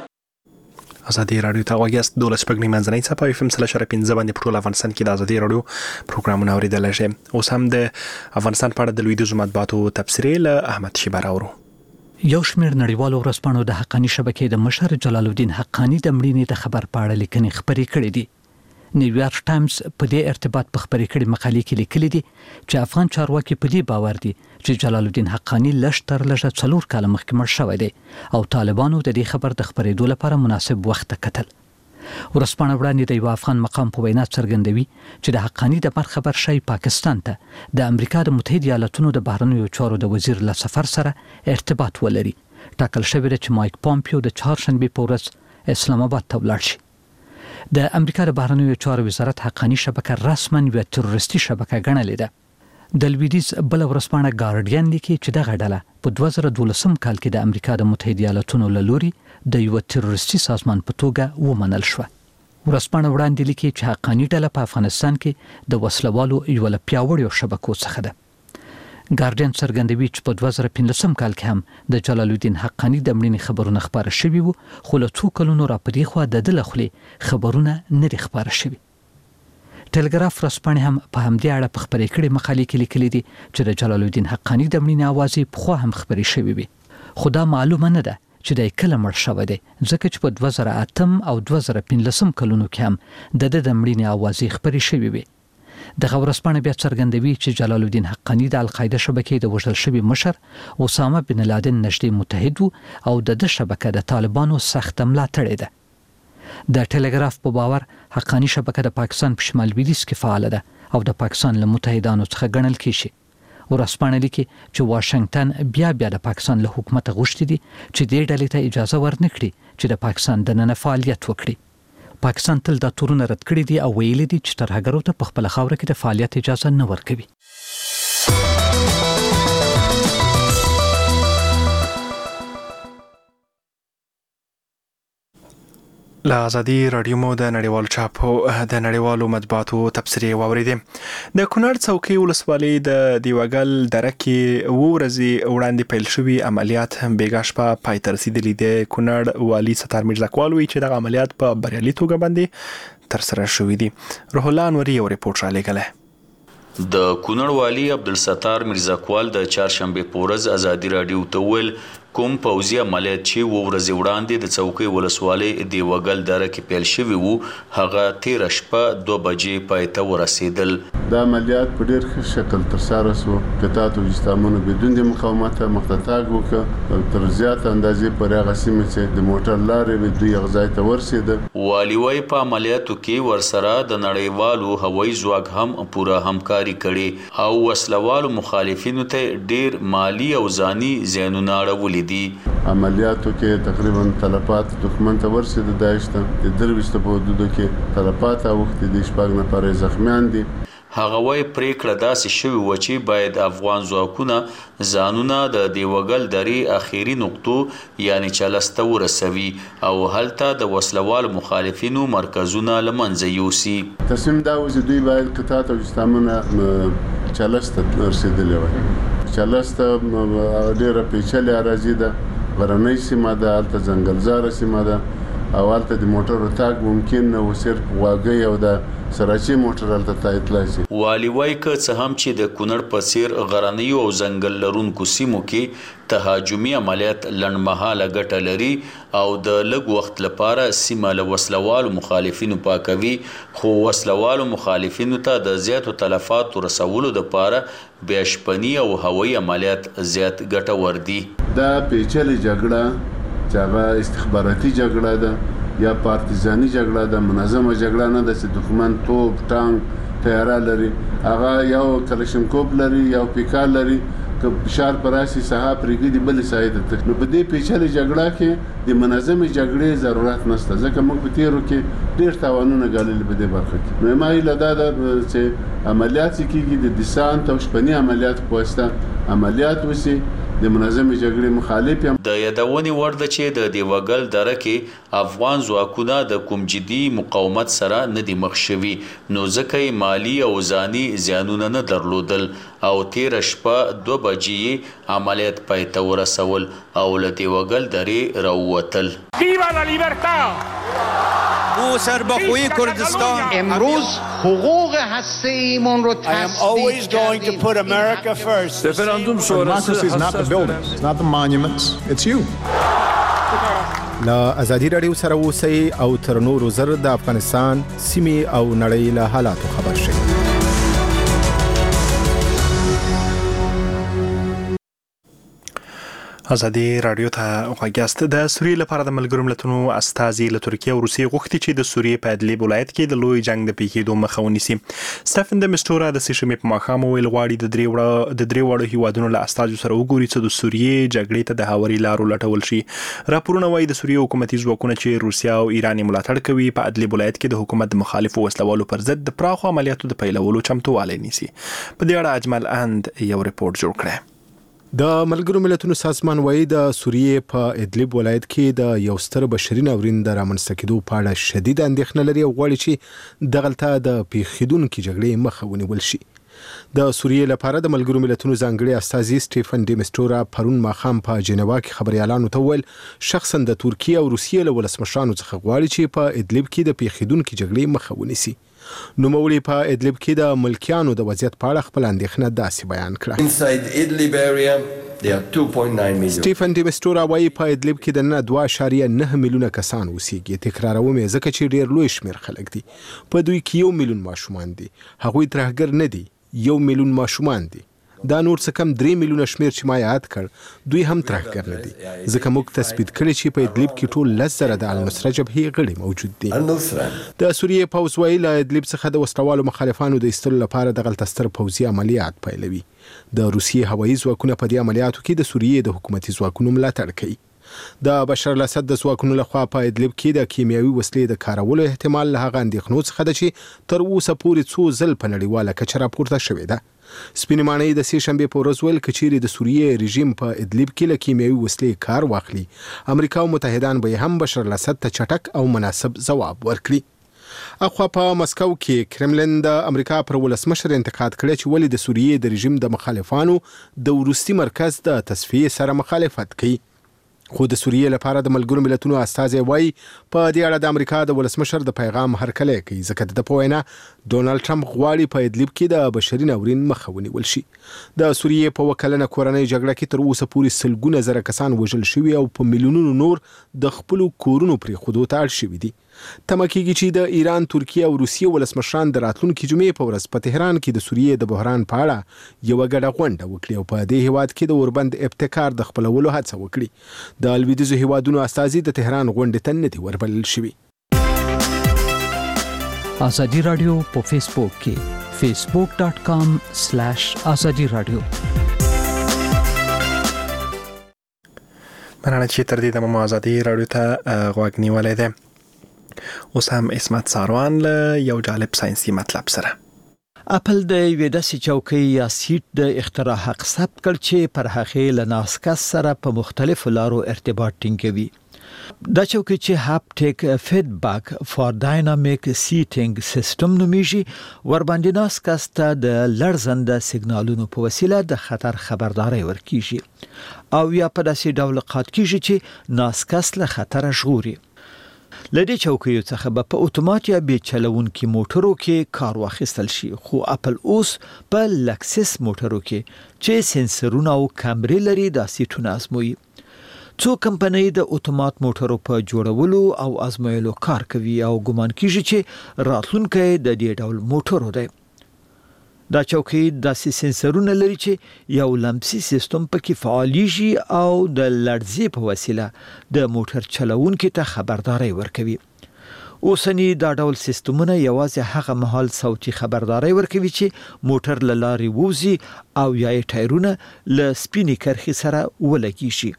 ازادي رادیو ته وګورئ دولس پګنی منځنۍ صفه اف ام سره پنځه باندې په ټول افغانستان کې د ازادي رادیو پروګرامونه اوریدل شي. اوس هم د افغانستان په اړه د لویدیز مطبوعاتو تبصره له احمد شیبر اورو. یو شمېر نړیوالو ورځپاڼو د حقانی شبکې د مشر جلال الدین حقانی د مړینې د خبر په اړه لیکنې خبرې کړې دي. نیویارک ټایمز په دې ارتباط په خبرې کړې مقالې کې لیکلي دي چې افغان چارواکي په دې باور دي چې جلال الدین حقانی لږ تر لږه څلور کاله مخکې مړ شوی دی او طالبانو د دې خبر د خبرېدو لپاره مناسب وخت کتل. ورځپاڼه وړاندې د یو افغان مقام په وینا څرګندوي چې د حقانی د مرګ خبر شای پاکستان ته د امریکا د متحده ایالاتونو د بهرنیو چارو د وزیر له سفر سره ارتباط ولري. ټاکل شوی دی چې مایک پامپیو د چهارشنبه په ورځ اسلام آباد ته ولاړ شي. د امریکا د بهرنیو چارو وزارت حقانی شبکه رسماً یو تروریستي شبکه ګڼلې ده. د لویدیز بل ورځپاڼه ګارډین لیکي چې دغه ډله په دوه زره دولسم کال کې د امریکا د متحده ایالاتونو له لوري د یو تروریستي سازمان په توګه ومنل شوه. ورځپاڼه وړاندې لیکي چې حقانی ډله په افغانستان کې د وسلوالو یو له پیاوړیو شبکو څخه ده. ګارډین څرګندوي چې په دوه زره پنځلسم کال کې هم د جلال الدین حقانی د مړینې خبرونه خبره شوي وو، خو له څو کلونو راپدې خوا د ده له خولې خبرونه نه دي خبره شوي. ټلګراف ورځپاڼې هم په همدې اړه په خبرې کړې مقالې کې لیکلي دي چې د جلال الدین حقانی د مړینې اوازې پخوا هم خبرې شوي وي، خو دا معلومه نه ده چې دی کله مړ شوی دی ځکه چې په دوه زره اتم او دوه زره پنځلسم کلونو کې هم د ده د مړینې اوازې خبرې شوي وي. دغه ورځپاڼه بیا څرګندوي چې جلال الدین حقانی د القاعده شبکې د وژل شوي مشر اسامه بن لادن نږدې متحد او د د شبکه د طالبانو سخت ملاتړی ده. د ټلګراف په باور حقانی شبکه د پاکستان په شمال لویدیځ کې فعال ده او د پاکستان له متحدانو څخه ګڼل کیږي. ورځپاڼه لیکي چې واشنگټن بیا بیا د پاکستان له حکومت غوښتي دي چې دې ډلې ته اجازه ورنکړي چې د پاکستان دننه فعالیت وکړي. پاکستان تل دا تورونه رد کړي دي او ویلي دي چې ترهګرو ته په خپل خاوره کې د فعالیت اجازه نه ورکوي. له ازادي رادیو مو د نړیوالو چاپو د نړیوالو مطبوعاتو تبصرې واوریدې. د کونړ څوکۍ ولسوالۍ د دیوګل دره کې اوه ورځې وړاندې پیل شوي عملیات بیګا شپه پای ته رسیدلي دي. کونړ والي ستار میرزاکوال وایي چې دغه عملیات په بریالي توګه باندې ترسره شوي دي. روح الله انوري یو ریپورټ رالیږلی. د کونړ والي عبدالستار میرزاکوال د چهارشنبه په ورځ ازادي رادیو ته وویل کوم پوځي عملیات چې اوه ورځې وړاندې د څوکۍ ولسوالۍ دیوګل دره کې پیل شوي وو هغه تېره شپه دوه بجې پای ته ورسېدل. دا عملیات په ډېر ښه شکل ترسره سو. قطعات او جسامونه بدون د مقاومت مخته تاګ وکړه او تر زیاته اندازې پورې هغه سیمې چې د موټر لارې وې دوی هغه ځای ته ورسېده. والي وایي په عملیاتو کې ورسره د نړیوالو هوایي ځواک هم پوره همکاري کړې او وسلوالو مخالفینو ته ډېر مالی او ځاني زیانونه اړولي دي. عملیاتو کې تقریبا تلفات دښمن ته ورسېده. داعش ته د درویشتو په حدودو کې تلفات اوښتي دي، شپږ نفره زخمیان دي. هغه وایي پریکړه داسې شوې وه چې باید افغان ځواکونه ځانونه د دیوګل درې اخیري نقطو یعنی چلس ته ورسوي او هلته د وسلوالو مخالفینو مرکزونه له منځه یوسي. تصمیم دا و چې دوی باید قطعات او جسامونه چلس ته رسېدلي وای. چلس ته ډېره پیچلې اراضي ده، غرنۍ سیمه ده، هلته ځنګلزاره سیمه ده او هلته د موټرو تاګ ممکن نه و، صرف واګۍ او د سراچي موټر هلته تایید لاسي. والي وایي که څه هم چې د کونړ په څېر غرنیو او ځنګل لرونکو سیمو کې تهاجمي عملیات لنډمهاله ګټه لري او د لږ وخت لپاره سیمه له وسلوالو مخالفینو پاکوي، خو وسلوالو مخالفینو ته د زیاتو تلفاتو رسولو دپاره بیا شپني او هوایي عملیات زیات ګټور دي. دا پیچلې جګړه چې هغه استخباراتي جګړه ده یا پارتیزاني جګړه ده، منظمه جګړه نه ده چې دښمن توپ ټانک تیاره لري هغه یو کلشنکوف لري یو پیکا لري که فشار پراسي صحاب پرګدي بل ساید ته نو په دې پیچلې جګړه کې د منظمې جګړې ضرورت نشته ځکه موږ په تیرو کې ډېر تاوانونه ګاللي په دې برخه کې نو ما یې لدا د چې عملیات کېږي د دسانت او شپنی عملیات په واسطه عملیات وسی د منظمې جګړې مخالف یم د یادونې وړ ده چې د دیوګل دره کې افغان ځواکونه د کوم جدي مقاومت سره نه دي مخ شوي نو ځکه یې مالی او ځاني زیانونه نه درلودل او تیره شپه دوه بجې عملیات پای ته ورسول او له دیوګل درې راووتل او سربخوی کردستان امروز حقوق هسته‌ایمون رو تصدیق کردیم. رفراندوم شورای is not the buildings, it's not the monuments, it's you. لا ازادي رادیو سره اوسئ او تر نورو زر د افغانستان سیمې او نړۍ له حالاتو خبر شئ. ازادي رادیو ته وغږیاست. د سوریې لپاره د ملګرو ملتونو استازي له ترکیه او روسیې غوښتي چې د سوریې په ادلیب ولایت کې د لوی جنگ د پیښېدو مخه ونیسي. سټفن د مسټورا د سې شنبې په ماښام ویل غواړي د درې وړو د درې وړو هیوادونو له استازو سره وګوري چې د سوریې جګړې ته د هواري لارو لټول شي. راپورونه وايي د سوریې حکومتي ځواکونه چې روسیا او ایران ملاتړ کوي په ادلیب ولایت کې د حکومت د مخالفو وسلوالو پر ضد د پراخو عملیاتو د پیلولو چمتووالی نیسي. په دې اړه اجمل اند یو ریپورت جوړ کړی. د ملګرو ملتونو سازمان وايي د سوریې په ادلیب ولایت کې د یو ستر بشري ناورین د رامنځته کېدو په اړه شدید اندېښنه لري او غواړي چې دغلته د پیښېدونکې جګړې مخه ونیول شي. د سوریې لپاره د ملګرو ملتونو ځانګړي استازي سټیفن ډي مسټورا پرون ماښام په جنیوا کې خبريالانو ته وویل شخصا د ترکیه او روسیې له ولسمشرانو څخه غواړي چې په ادلیب کې د پیښېدونکې جګړې مخه ونیسي. نوموړي په ادلیب کې د ملکیانو د وضعیت په اړه خپل اندېښنه داسې بیان کړه. Inside Idlib area there are two point nine million. سټیفن ډي مسټورا وايي په ادلیب کې د نه دوه اعشاریه نه میلیونه کسان اوسېږي. تکراروم یې ځکه چې ډېر لوی شمېر خلک دي. په دوی کې یو میلیون ماشومان دي. هغوی ترهګر نه دي. یو میلیون ماشومان دي. دا نور څه کم درې میلیونه شمېر چې ما یاد کړ دوی هم ترهګر نه دي. ځکه موږ تثبیت کړی چې په ادلیب کې ټول لس زره د النصره جبهې غړي موجود دي. د سوریې پوځ وايي له ادلیب څخه د وسلوالو مخالفانو د ایستلو لپاره دغلته ستر پوځي عملیات پیلوي. د روسیې هوایي ځواکونه په دې عملیاتو کې د سوریې د حکومتي ځواکونو ملاتړ کوي. د بشار الاسد د ځواکونو لخوا په ادلیب کې د کیمیاوي وسلې د کارولو احتمال له هغه اندېښنو څخه ده چې تر اوسه پورې څو ځل په نړیواله کچه راپورته شوې ده. سپینې ماڼۍ د سې شنبې په ورځ ویل که چیرې د سوریې رژیم په ادلیب کې له کیمیاوي وسلې کار واخلي امریکا او متحدان به هم بشار الاسد ته چټک او مناسب ځواب ورکړي. اخوا په مسکو کې کرملین د امریکا پر ولسمشر انتقاد کړی چې ولې د سوریې د رژیم د مخالفانو د وروستي مرکز د تصفیې سره مخالفت کوي. خو د سوریې لپاره د ملګرو ملتونو استازي وايي په دې اړه د امریکا د ولسمشر د پیغام هرکلی کوي ځکه د په وینا ډونالد ټرمپ غواړي په ادلیب کې د بشري ناورین مخه ونیول شي. د سوریې په وکلنه کورنۍ جګړه کې تر اوسه پورې سلګونه زره کسان وژل شوي او په میلیونونو نور د خپلو کورونو پرېښودو ته اړ شوي دي. تمه کېږي چې د ایران، ترکیه او روسیې ولسمشران د راتلونکي جمعې په ورځ په تهران کې د سوریې د بحران په اړه یوه ګډه غونډه وکړي او په دې هیواد کې د اوربند ابتکار د خپلولو هڅه وکړي. د لویدیځو هیوادونو استازي د تهران غونډې ته نه دي وربلل شوي. ازادي رادیو په فیسبوک کې فیسبوک ډاٹ کام سلیش ازادي رادیو. مننه چې تر دې دمه ازادي رادیو ته غوږ نیولی دی. اوس هم اسمت ساروان له یو جالب ساينسي مطلب سره. اپل د یوې داسې چوکۍ یا سیټ د اختراع حق ثبت کړ چې پر هغې له ناسکس سره په مختلفو لارو ارتباط ټینګوي. دا چوکۍ چې هاپټیک فیډبیک فار ډاینامیک سیټینګ سیستم نومیږي ورباندې ناسکس ته د لړزنده سیګنالونو په وسیله د خطر خبرداري ورکیږي او یا په داسې ډول قات کیږي چې ناسکس له خطر ژغوري. لدې چوکیو څخه به په اتومات یا بې چلونکي موټرو کې کار واخیستل شي. خو اپل اوس په لکسس موټرو کې چې سنسرونه او کیمرې لري دا سیټونه ازموي. څو کمپنۍ د اتومات موټرو په جوړولو او ازمویلو کار کوي او ګمان کیږي چې راتلونکی د دې ډول موټرو دی. دا چوکۍ داسې سنسرونه لري چې یو لمسي سیستم پکې فعالیږي او د لړزې په وسیله د موټر چلوونکي ته خبرداري ورکوي. اوسنی دا ډول سیستمونه یوازې هغه مهال صوتي خبرداري ورکوي چې موټر له لارې ووزي او یا یې ټایرونه له سپینې کرښې سره ولګي شي.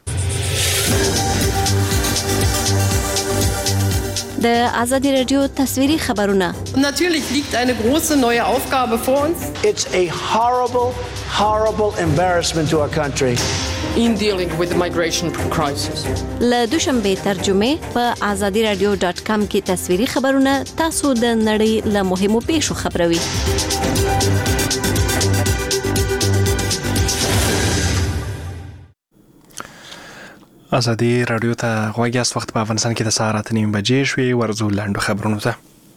د آزادی رادیو تصویری خبرونه. Natürlich liegt eine große neue Aufgabe vor uns. It's a horrible, horrible embarrassment to our country. In dealing with the migration crisis. له دوشنبه ترجمه په آزادی رادیو ډاټ کام کې تصویری خبرونه تاسو د نړۍ له مهمو پیښو خبروي. آزادی رادیو ته غوږ یاست. وخت په افغانستان کې د سهار اته نیمې بجې شوې. ورځو لاندو خبرونو ته.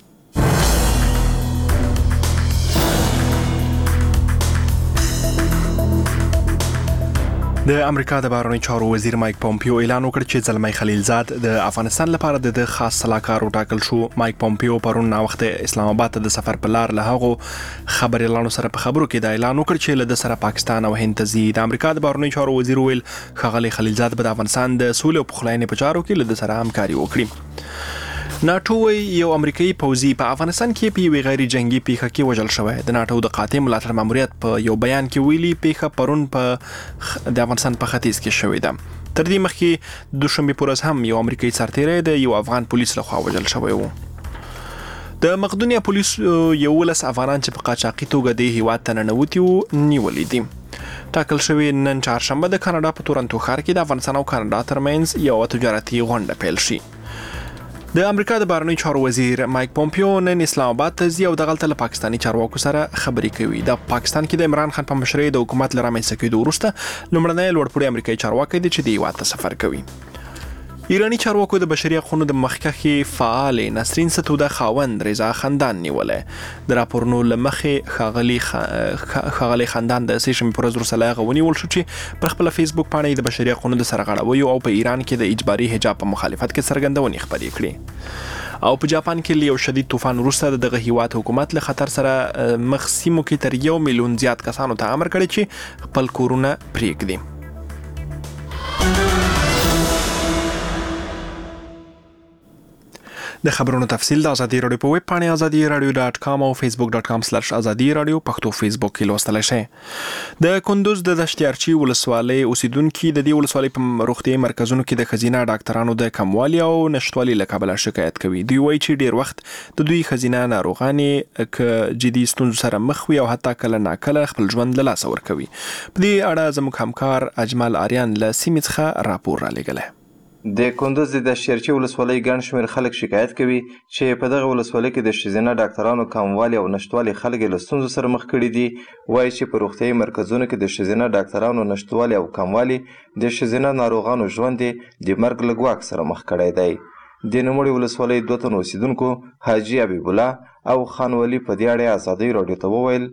د امریکا د بهرنیو چارو وزیر مایک پومپیو اعلان وکړ چې زلمی خلیلزاد د افغانستان لپاره د خاص سلاکار وټاکل شو. مایک پومپیو پرون وخت اسلام آباد ته د سفر په لار له هغو خبري اعلان سره په خبرو کې د اعلان وکړ چې له سره پاکستان او هند ته ځي. د امریکا د بهرنیو چارو وزیر ویل ښاغلی خلیلزاد به د افغانستان د سولې او پخلاینې په چارو کې له سره همکاري وکړي. ناټو یو امریکایي پوځي په افغانستان کې په یوې غیر جنگي پیښه کې وژل شوی. د ناټو د قاطع ملاتړ ماموریت په یو بیان کې ویلي پیښه پرون په د افغانستان په ختیځ کې شوې ده. تر دې مخکې دوشنبه پر ورځ هم یو امریکایي سرتیری د یو افغان پولیس لخوا وژل شوی و. د مقدونیا پولیس یولس افغانان چې په قاچاقي توګه د هیواد ته ننوتي وو نیولي دي. ټاکل شوی نن چهارشنبه د کاناډا په تورنټو ښار کې د افغانستان او کاناډا ترمنځ یو تجارتي غونډه پیل شي. د امریکا د بهرنیو چارو وزیر مایک پومپیو نن اسلام آباد ته ځي او دغلته له پاکستاني چارواکو سره خبرې کوي. د پاکستان کې د عمران خان په مشرۍ د حکومت له رامنځته کېدو وروسته لومړنی لوړپوړي امریکایي چارواکی دی چې د هیواد ته سفر کوي. ایرانی چارواکو د بشري حقوقو د مخکښې فعال نسرین ستوده خاوند رضا خندان نیولای. د راپورونو لمخې ښاغلي ښاغلي خندان د سې شنبې پر ورځ وروسته له هغه ونیول شو چې پر خپله فیسبوک پاڼه د بشري حقوقو د سرغړاویو او په ایران کې د اجباري حجاب په مخالفت کې څرګندونې خپرې کړې. او په جاپان کې له یو شدید طوفان وروسته دغه هیواد حکومت له خطر سره مخ سیمو کې تر یو میلیون زیات کسانو ته امر کړی چې خپل کورونه پرېږدي. د خبرونو تفصیل د آزادی رادیو په ویب پاڼه آزادی رادیو ډاټ کام او فیسبوک ډاټ کام سلیش آزادی رادیو پښتو فیسبوک کې لوستلی شئ. د کندوز د دشتیارچی ولسوالۍ اوسیدونکي د دې ولسوالۍ په روغتیايي مرکزونو کې د ښځینه ډاکټرانو د کموالي او نشټوالي له کبله شکایت کوي. دوی وایي چې ډیر وخت د دوی ښځینه ناروغانې که جدي ستونزو سره مخ وي او حتی کله ناکله خپل ژوند له لاسه ورکوي. په دې اړه زموږ همکار اجمل آریان له سیمې څخه راپور رالیږلی. د کندوز د شیرچی ولسوالۍ ګڼ شمېر خلک شکایت کوي چې په دغه ولسوالۍ کې د ښځینه ډاکټرانو کموالي او نشتوالي خلک له ستونزو سره مخ کړي دي. وایي چې په روغتیايي مرکزونو کې د ښځینه ډاکټرانو نشتوالي او کموالي د ښځینه ناروغانو ژوند د مرګ له ګواښ سره مخ کړی دی. د نوموړې ولسوالۍ دوه تنو اوسیدونکو حاجي حبیب الله او خان ولي په دې اړه ازادۍ راډیو ته وویل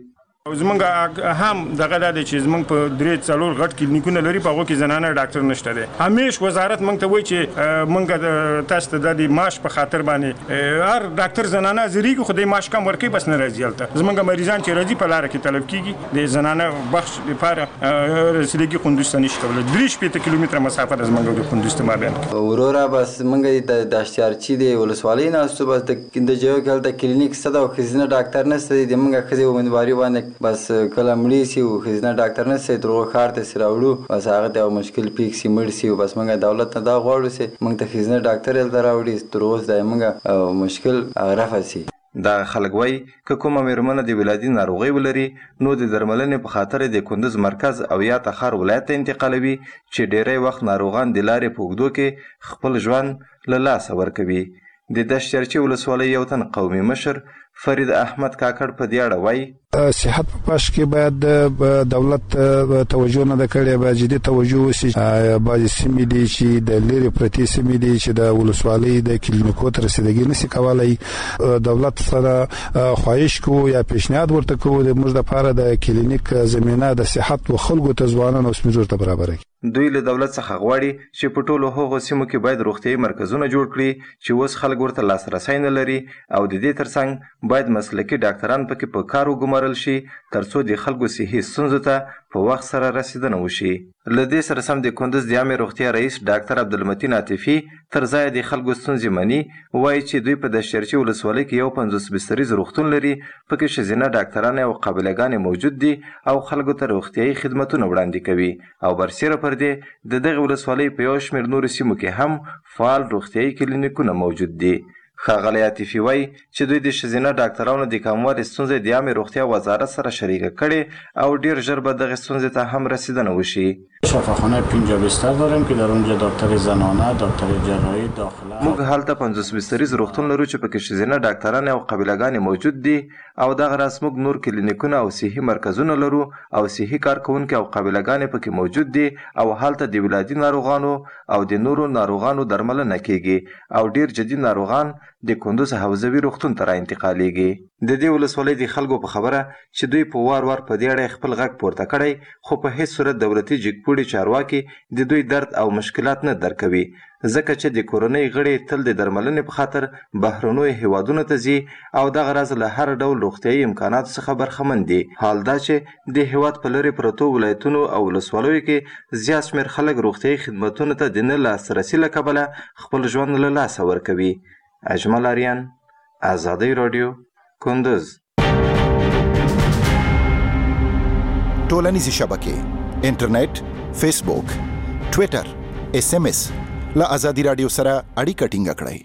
زمونږ هم دغه دا دی چې زمونږ په درې څلور غټ کلینیکونه لري په هغو کې زنانه ډاکټر نشته دی. همیش وزارت موږ ته وایي چې موږ تاسو ته د معاش په خاطر باندې هر ډاکټر زنانه حاضرېږي خو د معاش کم ورکوي بس نه راځي هلته. زمونږ مریضان چې راځي په لاره کې طلب کېږي د زنانه بخش لپاره رسېدګي کندوز ته نشي کولی. درې شپېته کیلومتره مسافه ده زمونږ د کندوز ته مابین کې. وروره بس موږ د دشتیارچي د ولسوالۍ ناستو بس د جوړ کړل د کلینیک څه ده او ښځینه ډاکټر نشته دی. د موږ ښځې امیدواري باندې بس کله مړی سي او ښځینه ډاکټر نه سي دروغ ښار ته سي راوړو بس هغه ته مشکل پیښ سي مړ سي بس موږ دولت نه دا غواړو چې موږ ته ښځینه ډاکټر هلته راوړي تر اوسه دا موږ مشکل رفع سي. دا خلک وایي که کومه مېرمنه د ولادي ناروغۍ ولري نو د درملنې په خاطر د کندوز مرکز او یا تخار ولایت ته انتقالوي چې ډیری وخت ناروغان د لارې په اوږدو کې خپل ژوند له لاسه ورکوي. د دشتیارچي ولسوالۍ یو تن قومي مشر فرید احمد کاکړ په دې اړه وایي صحت په پاش کې باید دولت توجه نه کړي باید جدي توجه وشي. بعضې سیمې دي چې د لرې پرتې سیمې دي چې د ولسوالۍ د کلینیکو ته رسیدګي نشي کولی. دولت سره خواهش کوو یا پیشنهاد ورته کوو د موږ دپاره د کلینیک زمینه د صحت و خلکو ته ځوانانو او سپین ږیرو ته برابره کړي. دوی له دولت څخه غواړي چې په ټولو هغو سیمو کې باید روغتیايي مرکزونه جوړ کړي چې اوس خلک ورته لاسرسی نه لري او د دې ترڅنګ باید مسلکي ډاکټران پکې په کار وګمارل شي ترڅو د خلکو صحي ستونزو ته په وخت سره رسیدنه وشي. له دې سره سم د کندز د عامې روغتیا رئیس ډاکټر عبدالمتین عاطفي تر ځایه د خلکو ستونزې مني، وایي چې دوی په دشترچي ولسوالۍ کې یو پنځوس بستریز روغتون لري، پکې ښځینه ډاکټرانې او قابلهګانې موجود دي او خلکو ته روغتیایي خدمتونه وړاندې کوي. او برسیره پر دې د دغې ولسوالۍ په یو شمېر نورو سیمو کې هم فعال روغتیایي کلینیکونه موجود دي. ښاغلی عاطفي وایي چې دوی د ښځینه ډاکټرانو د کموالي ستونزې د عامې روغتیا وزارت سره شریکه کړې او ډیر ژر به دغې ستونزې ته هم رسیدنه وشي. شفاخانه پنجاه بستر داریم که در اونجا دکتر زنانه، دکتر جراحی داخله. موږ هلته پنځوس بستریز روغتون لرو چې پکې ښځینه ډاکټرانې او قابلهګانې موجود دي او دغه راز موږ نور کلینیکونه او صحي مرکزونه لرو او صحي کارکوونکي او قابلهګانې پکې موجود دي او هلته د ولادي ناروغانو او د نورو ناروغانو درملنه کیږي او ډیر جدي ناروغان د کندوز حوزوي روغتون ته را انتقالیږي. د دې ولسوالۍ د خلکو په خبره چې دوی په وار وار په دې اړه خپل غږ پورته کړی، خو په هیڅ صورت دولتي جګپوړي چارواکي د دوی درد او مشکلات نه درک کوي، ځکه چې د کورنۍ غړي تل د درملنې په خاطر بهرنیو هیوادونو ته ځي او دغه راز له هر ډول روغتیایي امکاناتو څخه برخمن دي. حال دا چې د هیواد په لرې پرتو ولایتونو او ولسوالیو کې زیات شمېر خلک روغتیایي خدمتونو ته د نه لاسرسي له کبله خپل ژوند له لاسه ورکوي. اجمل آریان، آزادی رادیو، کندز. ټولنیزې شبکې انټرنیټ، فیسبوک، ټویټر، اس ام اس له آزادی رادیو سره اړیکه ټینګه کړئ.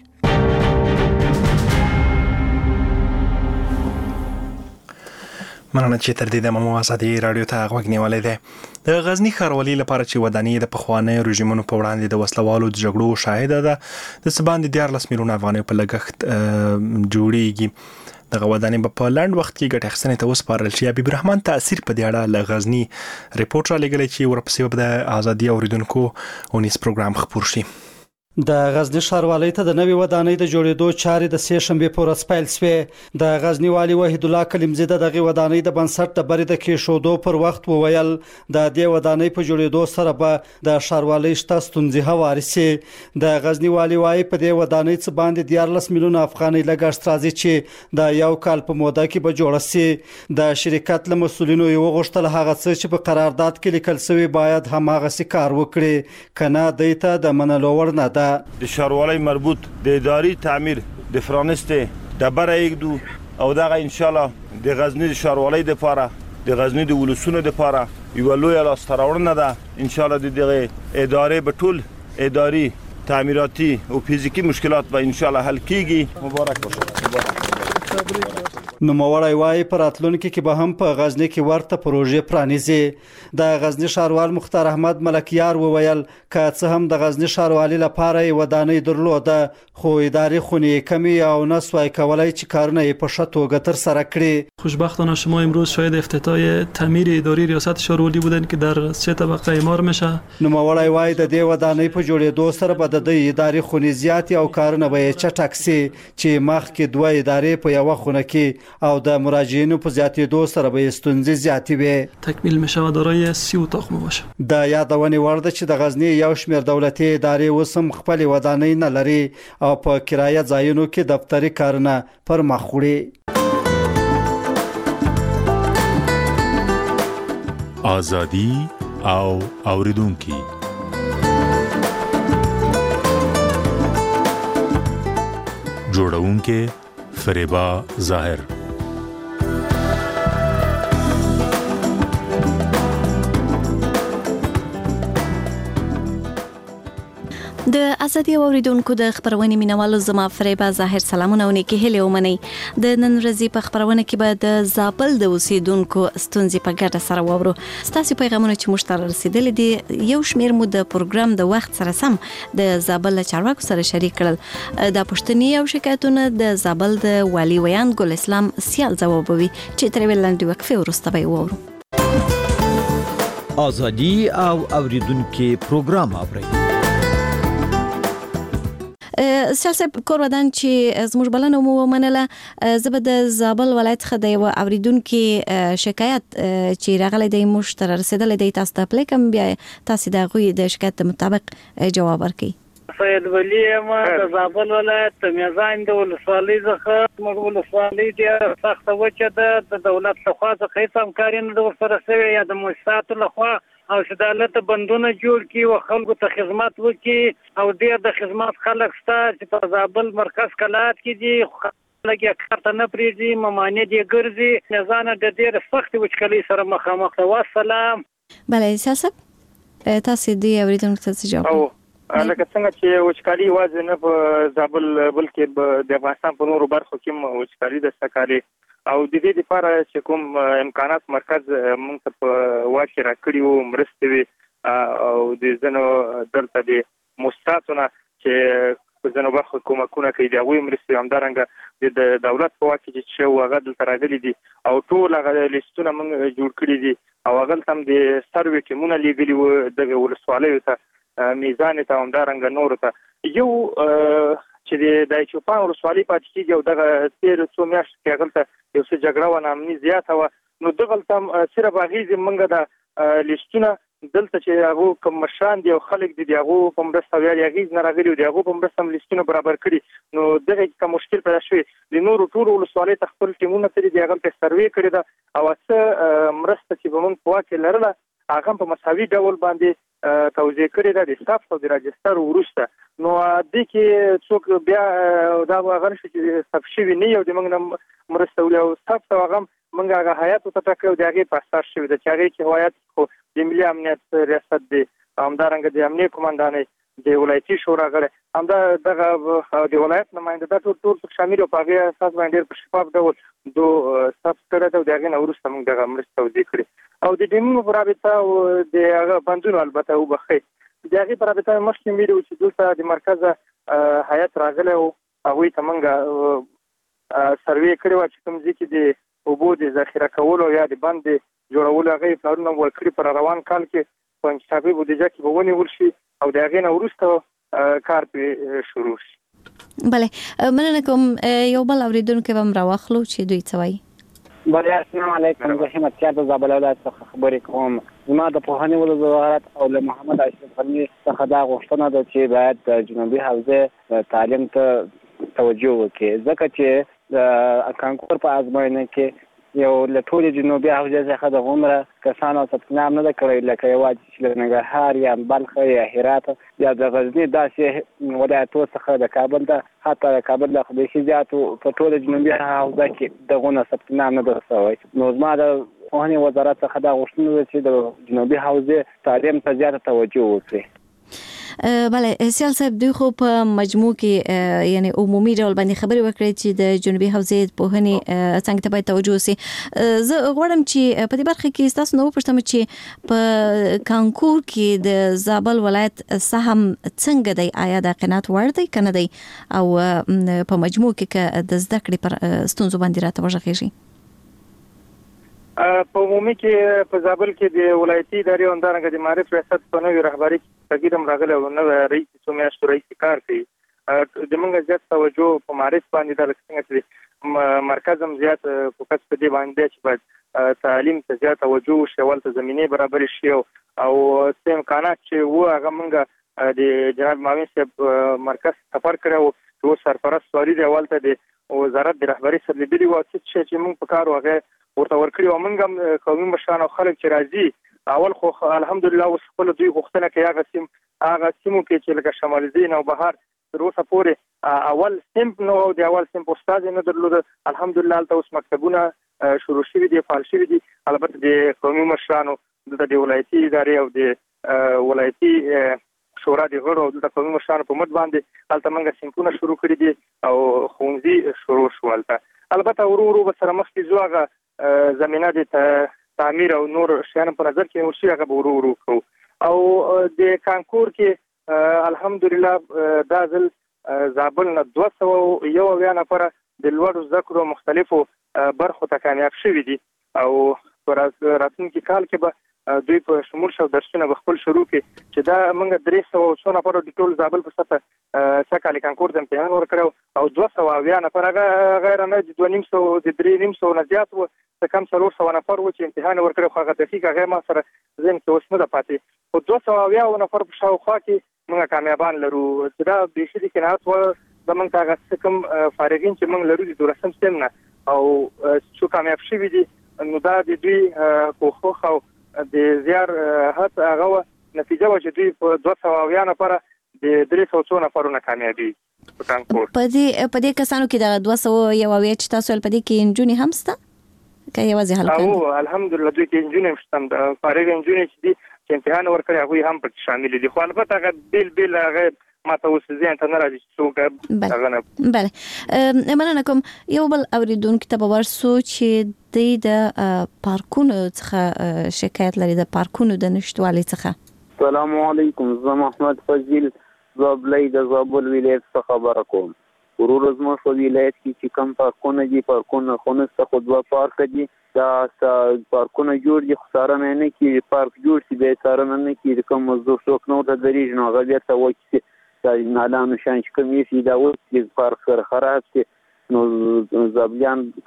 مننه چې تر دې دمه مو آزادي رادیو ته غوږ نیولی دی. د غزني ښاروالي لپاره چې ودانۍ د پخوانیو رژیمونو په وړاندې د وسلوالو د جګړو شاهده ده، د څه باندې دیارلس میلیونه افغانیو په لګښت جوړیږي. دغه ودانۍ به په لنډ وخت کې ګټې اخیستنې ته وسپارل شي. حبیب الرحمن تاثیر په دې اړه له غزني ریپورټ را لېږلی چې ورپسې به د آزادي اوریدونکو اونیز پروګرام خپور شي. د غزنی ښاروالۍ ته د نوې ودانۍ د جوړېدو چارې د سې شنبې په ورځ پیل شوې. د غزنی والي وحید الله کلیمزی د دغې ودانۍ د بنسټ د برې د کېښودو پر وخت وویل د دې ودانۍ په جوړېدو سره به د ښاروالۍ شته ستونزې هوارې شي. د غزنی والي وایي په دې ودانۍ څه باندې دیارلس میلیونه افغانۍ لګښت راځي چې د یو کال په موده کې به جوړه شي. د شرکت له مسؤلینو یې وغوښتل هغه څه چې په قرارداد کې لیکل شوي باید هماغسې کار وکړي، که نه دوی ته د منلو وړ نه ده. د ښاروالۍ مربوط د اداري تعمیر د فرانستې ډبره ایږدو او دغه انشاءالله د غزني د ښاروالۍ دپاره د غزني د ولسونو دپاره یوه لویه لاسته راوړنه ده. انشاءالله د دغې ادارې به ټول اداري تعمیراتي او فزیکي مشکلات به انشاءالله حل کیږي. مبارک باشه. نوموړی وایي په راتلونکي کې به هم په غزني کې ورته پروژې پرانیزي. د غزني ښاروال مختار احمد ملکیار وویل که څه هم د غزني ښاروالۍ لپاره یې ودانۍ درلوده، خو اداري خونې کمې او نه سوای کولی چې کارونه یې په ښه توګه ترسره کړي. خوشبختانه شما امروز شاهد افتتاح تعمیر اداری ریاست ښاروالي بودن که در سه طبقه اعمار میشه. نوموړی وایي د دې ودانۍ په جوړېدو سره به د دوی اداري خونې زیاتې او کارونه به یې چټک شي چې مخکې دوه ادارې په یوه خونه کې او د مراجعینو په زیاتېدو سره به یې ستونزې زیاتې وي. تکمیل میشه و دارای سی اتاق باشه. د یادونې وړ ده چې د غزني یو شمېر دولتي ادارې اوس هم خپلې ودانۍ نه لري او په کرایه ځایونو کې دفتري کارونه پر مخ وړي. آزادي او اوریدونکي جوړونکي فریبا ظاهر. د آزادي اوریدونکو د خبرونې مینوالو زما فریبا ظاهر سلامونه او نیکی هیله ومني. د نن ورځې په خبرونه کې به د زابل د اوسیدونکو ستونزې په ګډه سره واورو. ستاسو پیغامونه چې موږ ته رسیدلي دي یو شمېر مو د پروګرام د وخت سره سم د زابل چارواکو سره شریک کړل. د پښتني او شکایتونه د زابل د والي ویان ګل اسلام سیال ځوابوي چې تر ویلندې وقفې وروسته به وورو. آزادي او اوریدونکو پروګرام اوري. سیاسي کورودان چې زموږ بلنه مو ومنله، زه به د زابل ولایت څخه د یوه اوریدونکي شکایت چې راغلی دی موږ ته رسېدلی دی تاسو ته پلی کړم، بیا تاسو د هغوی د شکایت مطابق جواب ورکړئ. سید ولی یم د زابل ولایت میزان د ولسوالۍ څخه موږ ولسوالۍ ډېره سخته وچه ده د دولت لخوا څخه هېڅ همکاري نه ده ورسره شوې یا د مؤسساتو لخوا او چې د دولت بندونه جوړ کړي او خلکو ته خدمت وکړي او ډېر د خدمت خلک شته چې په زابل مرکز کلات کې دي لکه کارته نه پریږدي ممانع دي ګرځي میزان د ډېر سخت وچکالۍ سره مخامخ ده. والسلام. بله سیاست تاسو دې اوریدونکو ته څه جواب او لکه څنګه چې وچکالي یوازې نه په زابل بلکې د افغانستان په نورو برخو کې وچکالي د سکاري او د دې لپاره چې کوم امکانات مرکز موږ ته په واکه راکړي وو مرستې وي او د ځنو دلته د مؤسساتونه چې په ځنو برخو کومکونه کوي د هغوی مرستې همدارنګه د دولت په واکه چې شی هغه دلته راغلي دي او ټول هغه لیستونه موږ جوړ کړي دي او هغه هم د سروې ټیمونه لیږلي وو دغه ولسوالیو ته میزان ته همدارنګه نورو ته یو چې د چوپان ولسوالۍ پاتې کېږي او دغه تېرو څو میاشتو کې هغلته یو څه جګړه وه ناامني زیاته وه نو دغلته هم صرف هغې موږ د لیستونه دلته چې هغو کوم مشران دي او خلک دي د هغو په مرسته او یا د هغې نه راغلي او د هغو په مرسته هم لیستونه برابر کړي نو دغه که مشکل پیدا شوی د نورو ټولو ولسوالیو ته خپل ټیمونه ترې دي هغلته سروې کړې ده او څه مرسته چې به موږ په واک کې لرله هغه په مساوي ډول باندې توزیع کړې ده د ثبت او د راجستر وروسته نو دې کې څوک بیا دا هغه نشي چې ثبت شوي نه یو د موږ نه مرسته ولي او ثبت هغه موږ هغه هیات ته ټاکلو د هغې په اساس شوي ده چې هغې کې هیات خو د ملي امنیت ریاست دی همدارنګه د امنیه قومندانۍ د ولایتي شورا غړي همدا دغه د ولایت نماینده دا ټول ټول شامل او په هغې اساس باندې ډېر په شفاف ډول دو ثبت کړی ده او د هغې نه وروسته موږ دغه مرستې توزیع کړې او د ډیمونو په رابطه او د هغه بندونو البته وبښئ د هغې په رابطه مخکې ویلي وو چې دلته د مرکزه هیات راغلی و هغوی ته موږ سروې کړې وه چې کوم ځای کې د اوبو د ذخیره کولو یا د بند د جوړولو هغې پلانونه ورکړي پر روان کال کې په انکشافي بودیجه کې به ونیول شي او د هغې نه وروسته کار پرې شروع شي. بله مننه کوم یو بل اورېدونکی به هم راواخلو چې دوی څه وایي. بله السلام علیکم زه همتیار د زابل ولایت څخه خبرې کوم. زما د پوهنې وزارت او له محمد اشرف غني څخه دا غوښتنه ده چې باید د جنوبي حوزې تعلیم ته توجه وکړي ځکه چې د کانکور په ازموینه کې یو له ټولې جنوبي حوزې څخه د غومره کسانو ثبت نام نه ده کړی لکه یوازې چې له ننګرهار یا بلخ یا هرات یا د غزني داسې ولایتو څخه د کابل ده حتی د کابل له بیخي زیاتو په ټوله جنوبي حوزه کې دغونه ثبت نام نه ده شوی نو زما د پوهنې وزارت څخه دا غوښتنه ده چې د جنوبي حوزې تعلیم ته زیاته توجه وکړي. بله سیال صاحب دوی خو په مجموع کې یعنی عمومي ډول باندې خبرې وکړې چې د جنوبي حوزې پوهنې څنګه ته باید توجه وشي. زه غواړم چې په دې برخه کې تاسو نو وپوښتم چې په کانکور کې د زابل ولایت سهم څنګه دی آیا د قناعت وړ دی کنه دی او په مجموع کې د زده کړې پر ستونزو باندې راته وژغېږي. په عمومي کې په زابل کې د ولایتي ادارې او همدارنګه د معارف ریاست په نوې رهبري کې تغییر هم راغلی او نوی رئیس څو میاشتو رئیس کار کوي د موږ زیات توجه په معارف باندې ده لکه څنګه چې مرکز هم زیات فوکس په دې باندې دی چې باید تعلیم ته زیات توجه وشي هلته زمینې برابرې شي او څه امکانات چې وو هغه موږ د جناب معاون صاحب مرکز سفر کړی و چې اوس سرپرست والي دی هلته د وزارت د رهبري سره لیدلي وو څه شی چې موږ په کار هغه ورته ورکړي او موږ هم قومي مشران او خلک چې راځي اول خو الحمدلله اوس خپل دوی غوښتنه کوي هغه سیم هغه سیمو کې چې لکه شمال ځین او بهار تر اوسه پورې اول سیمپ نو د اول سیمپ استاد نه درلود الحمدلله هلته اوس مکتبونه شروع شوي دي فعال شوي دي البته د قومي مشرانو د ولایتي ادارې او د ولایتي شورا د غړو او د قومي مشرانو په مټ باندې هلته موږ سیمپونه شروع کړي دي او ښوونځي شروع شو هلته البته ورو ورو به سره مخکې ځو هغه زمینه د تعمیر او نور شیانو په نظر کې ورشي هغه به ورو ورو کوو او د کانکور کې الحمدلله دا ځل زابل نه دوه سوه یو اویا نفره د لوړو زده کړو مختلفو برخو ته کامیاب شوي دي او په راتلونکي کال کې به دوی په شمول شو درسونه به خپل شروع کړي چې دا موږ درې سوه څو نفرو د ټول زابل په سطحه څه کالي کانکور د امتحان ورکړی او دوه سوه اویا نفر هغه غیر نه د دوه نیم سوه د درې نیم سوه نه زیات وو څه کم څلور سوه نفر وو چې امتحان ورکړی خو هغه دقیق هغه ما سره ذهن کې اوس نه ده پاتې خو دوه سوه اویا نفر په شاوخوا کې موږ کامیابان لرو چې دا به شي کې نه و د موږ هغه کوم فارغین چې موږ لرو د رسم سیستم نه او چې کامیاب شي دي نو دا د دوی کوخ او د زیار هڅه هغه نتیجه و چې دوی په دوه سوه اویا نفر د درې سوه څو نفرونه کامیابي په دې په دې کسانو کې د دوه سوه اویا چې تاسو په دې کې انجونی هم سته که یوازې هلکان او الحمدلله دوی کې انجونی هم شته د فارغ انجونی چې دي چې امتحان ورکړي هغه هم پکې شامل دي خو البته هغه بیل بیل هغه ما ته اوس ځین ته نه راځي چې څوک هغه نه بله مننه کوم یو بل اوریدونکو ته به ورسو چې د پارکونو څخه شکایت لري د پارکونو د نشټوالي څخه السلام علیکم زه محمد فضیل زابلای د زابل ولایت څخه خبره کوم ورور زموږ په ولایت کې چې کوم پارکونه دي پارکونه خونه څخه دوه پارک دي دا پارکونه جوړ دي خو څارنه نه کیږي پارک جوړ شي به څارنه نه کیږي کوم موضوع څوک نو ته درېږي نو هغه بیا ته وایي چې دا نالانو شان چې کوم یې دا وایي چې پارک سره خراب شي نو زابلیان